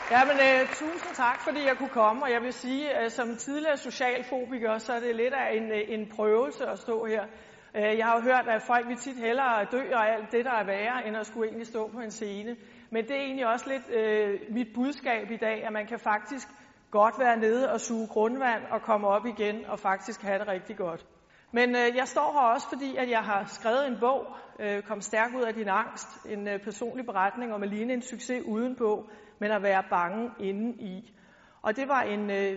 Tusind tak, fordi jeg kunne komme, og jeg vil sige, at som tidligere socialfobiker, så er det lidt af en prøvelse at stå her. Jeg har jo hørt, at folk vil tit hellere dø og alt det, der er værre, end at skulle egentlig stå på en scene. Men det er egentlig også lidt mit budskab i dag, at man kan faktisk godt være nede og suge grundvand og komme op igen og faktisk have det rigtig godt. Men jeg står her også, fordi at jeg har skrevet en bog, Kom stærk ud af din angst, en personlig beretning om at ligne en succes udenpå, men at være bange indeni. Og det var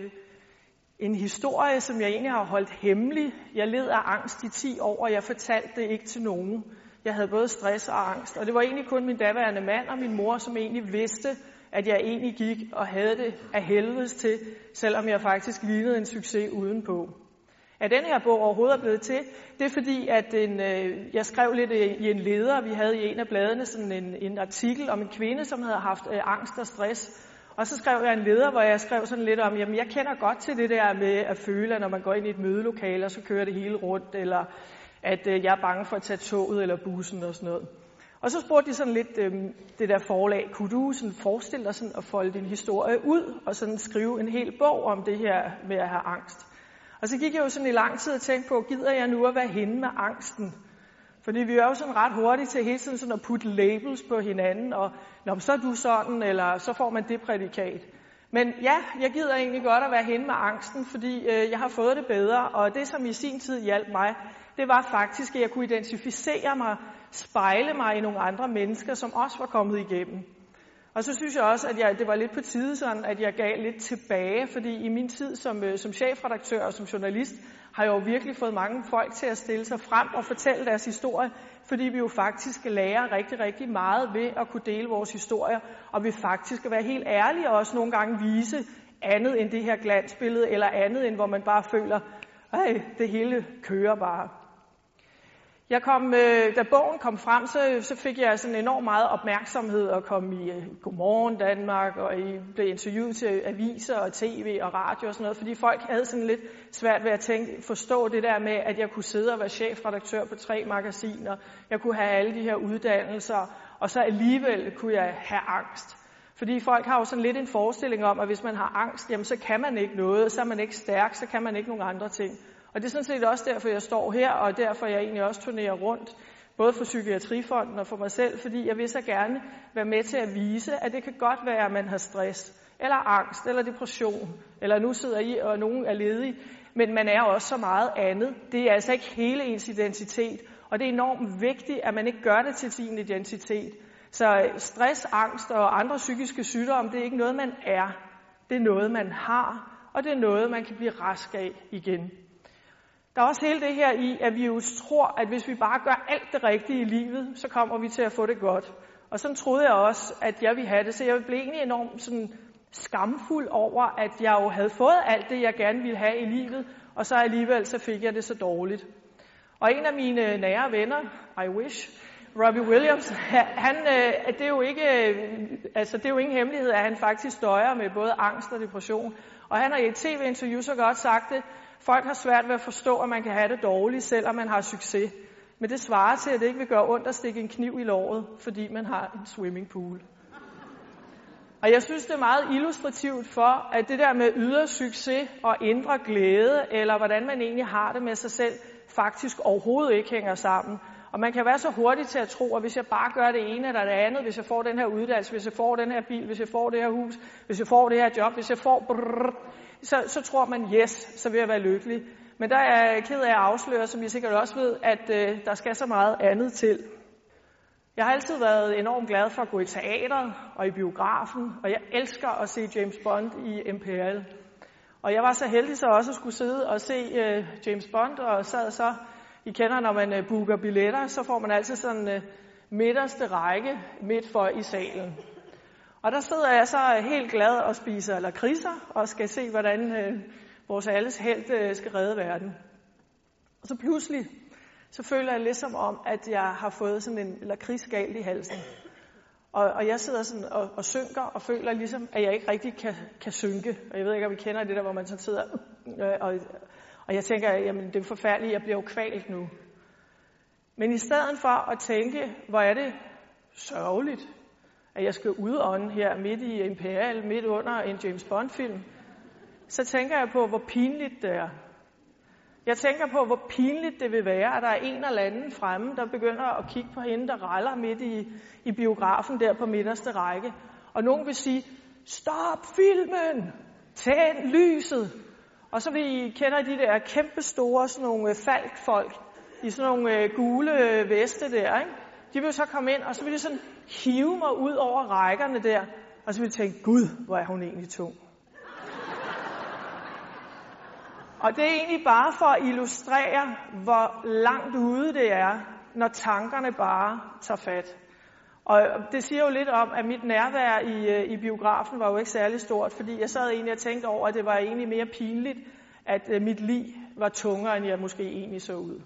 en historie, som jeg egentlig har holdt hemmelig. Jeg led af angst i 10 år, og jeg fortalte det ikke til nogen. Jeg havde både stress og angst, og det var egentlig kun min daværende mand og min mor, som egentlig vidste, at jeg egentlig gik og havde det af helvedes til, selvom jeg faktisk lignede en succes udenpå. At den her bog overhovedet er blevet til, det er fordi, at jeg skrev lidt i en leder. Vi havde i en af bladene sådan en artikel om en kvinde, som havde haft angst og stress. Og så skrev jeg en leder, hvor jeg skrev sådan lidt om, jamen jeg kender godt til det der med at føle, at når man går ind i et mødelokale, og så kører det hele rundt, eller at jeg er bange for at tage toget eller bussen og sådan noget. Og så spurgte de sådan lidt det der forlag, kunne du sådan forestille dig sådan at folde din historie ud, og sådan skrive en hel bog om det her med at have angst? Og så gik jeg jo sådan i lang tid og tænkte på, gider jeg nu at være hende med angsten? Fordi vi er jo sådan ret hurtige til hele tiden sådan at putte labels på hinanden, og så er du sådan, eller så får man det prædikat. Men ja, jeg gider egentlig godt at være hende med angsten, fordi jeg har fået det bedre, og det som i sin tid hjalp mig, det var faktisk, at jeg kunne identificere mig, spejle mig i nogle andre mennesker, som også var kommet igennem. Og så synes jeg også, at det var lidt på tide sådan, at jeg gav lidt tilbage, fordi i min tid som chefredaktør og som journalist, har jeg jo virkelig fået mange folk til at stille sig frem og fortælle deres historie, fordi vi jo faktisk lærer rigtig, rigtig meget ved at kunne dele vores historier, og vi faktisk skal være helt ærlige og også nogle gange vise andet end det her glansbillede, eller andet end hvor man bare føler, at det hele kører bare. Da bogen kom frem, så fik jeg sådan enormt meget opmærksomhed og kom i Godmorgen Danmark, og blev interviewet til aviser og tv og radio og sådan noget, fordi folk havde sådan lidt svært ved at forstå det der med, at jeg kunne sidde og være chefredaktør på 3 magasiner, jeg kunne have alle de her uddannelser, og så alligevel kunne jeg have angst. Fordi folk har jo sådan lidt en forestilling om, at hvis man har angst, jamen så kan man ikke noget, så er man ikke stærk, så kan man ikke nogen andre ting. Og det er sådan set også derfor, jeg står her, og derfor jeg egentlig også turnerer rundt, både for Psykiatrifonden og for mig selv, fordi jeg vil så gerne være med til at vise, at det kan godt være, at man har stress, eller angst, eller depression, eller nu sidder I, og nogen er ledige, men man er også så meget andet. Det er altså ikke hele ens identitet, og det er enormt vigtigt, at man ikke gør det til sin identitet. Så stress, angst og andre psykiske sygdomme, det er ikke noget, man er. Det er noget, man har, og det er noget, man kan blive rask af igen. Der er også hele det her i, at vi jo tror, at hvis vi bare gør alt det rigtige i livet, så kommer vi til at få det godt. Og sådan troede jeg også, at jeg ville have det. Så jeg blev egentlig enormt sådan skamfuld over, at jeg jo havde fået alt det, jeg gerne ville have i livet, og så alligevel så fik jeg det så dårligt. Og en af mine nære venner, I wish, Robbie Williams, det er jo ingen hemmelighed, at han faktisk døjer med både angst og depression. Og han har i et tv-interview så godt sagt det, folk har svært ved at forstå, at man kan have det dårligt, selvom man har succes. Men det svarer til, at det ikke vil gøre ondt at stikke en kniv i låret, fordi man har en swimmingpool. Og jeg synes, det er meget illustrativt for, at det der med ydre succes og indre glæde, eller hvordan man egentlig har det med sig selv, faktisk overhovedet ikke hænger sammen. Og man kan være så hurtig til at tro, at hvis jeg bare gør det ene eller det andet, hvis jeg får den her uddannelse, hvis jeg får den her bil, hvis jeg får det her hus, hvis jeg får det her job, hvis jeg får så tror man, yes, så vil jeg være lykkelig. Men der er jeg ked af at afsløre, som I sikkert også ved, at der skal så meget andet til. Jeg har altid været enormt glad for at gå i teateret og i biografen, og jeg elsker at se James Bond i Imperial. Og jeg var så heldig så også at skulle sidde og se James Bond, og sad så, I kender, når man booker billetter, så får man altid sådan midterste række midt for i salen. Og der sidder jeg så helt glad og spiser lakridser, og skal se, hvordan vores alles helt skal redde verden. Og så pludselig, så føler jeg ligesom om, at jeg har fået sådan en lakridsgal i halsen. Og jeg sidder sådan og synker, og føler ligesom, at jeg ikke rigtig kan synke. Og jeg ved ikke, om I kender det der, hvor man så sidder, og jeg tænker, jamen det er forfærdeligt, jeg bliver jo kvalt nu. Men i stedet for at tænke, hvor er det sørgeligt, at jeg skal udånde her midt i Imperial, midt under en James Bond-film, så tænker jeg på, hvor pinligt det er. Jeg tænker på, hvor pinligt det vil være, at der er en eller anden fremme, der begynder at kigge på hende, der raller midt i biografen der på midterste række. Og nogen vil sige, stop filmen! Tænd lyset! Og så vil I kender de der kæmpe store sådan nogle falkfolk i sådan nogle gule veste der, ikke? De vil så komme ind, og så vil de sådan hive mig ud over rækkerne der, og så vil de tænke, Gud, hvor er hun egentlig tung. Og det er egentlig bare for at illustrere, hvor langt ude det er, når tankerne bare tager fat. Og det siger jo lidt om, at mit nærvær i biografen var jo ikke særlig stort, fordi jeg sad egentlig og tænkte over, at det var egentlig mere pinligt, at mit lig var tungere, end jeg måske egentlig så ud.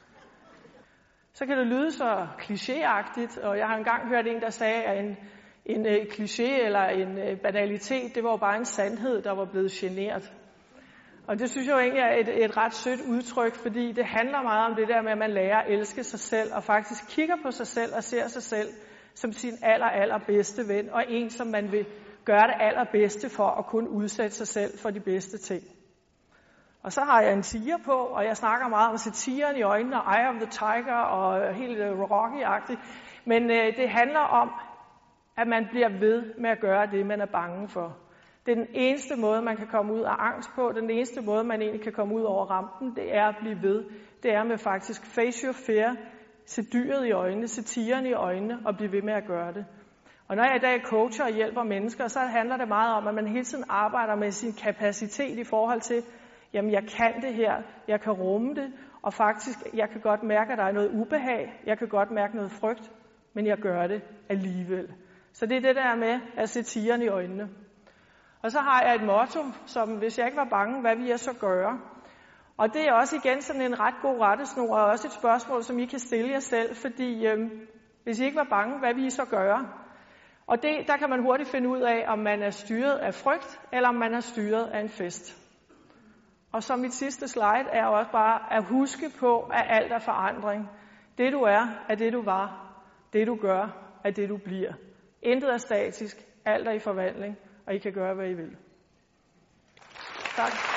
Så kan det lyde så klichéagtigt, og jeg har engang hørt en, der sagde, at en kliché eller en banalitet, det var jo bare en sandhed, der var blevet genert. Og det synes jeg jo egentlig er et ret sødt udtryk, fordi det handler meget om det der med, at man lærer at elske sig selv, og faktisk kigger på sig selv og ser sig selv som sin allerbedste ven, og en, som man vil gøre det allerbedste for at kunne udsætte sig selv for de bedste ting. Og så har jeg en tiger på, og jeg snakker meget om at se tigeren i øjnene, og Eye of the Tiger, og helt Rocky-agtigt. Men det handler om, at man bliver ved med at gøre det, man er bange for. Det er den eneste måde, man kan komme ud af angst på. Den eneste måde, man egentlig kan komme ud over rampen, det er at blive ved. Det er med faktisk face your fear, se dyret i øjnene, se tigeren i øjnene og blive ved med at gøre det. Og når jeg i dag coacher og hjælper mennesker, så handler det meget om, at man hele tiden arbejder med sin kapacitet i forhold til, jamen jeg kan det her, jeg kan rumme det, og faktisk, jeg kan godt mærke, at der er noget ubehag, jeg kan godt mærke noget frygt, men jeg gør det alligevel. Så det er det der med at se tigeren i øjnene. Og så har jeg et motto, som hvis jeg ikke var bange, hvad vil jeg så gøre? Og det er også igen sådan en ret god rettesnor, og også et spørgsmål, som I kan stille jer selv, fordi hvis I ikke var bange, hvad vil I så gøre? Og der kan man hurtigt finde ud af, om man er styret af frygt, eller om man er styret af en fest. Og så mit sidste slide er også bare at huske på, at alt er forandring. Det du er det du var. Det du gør, er det du bliver. Intet er statisk, alt er i forvandling, og I kan gøre, hvad I vil. Tak.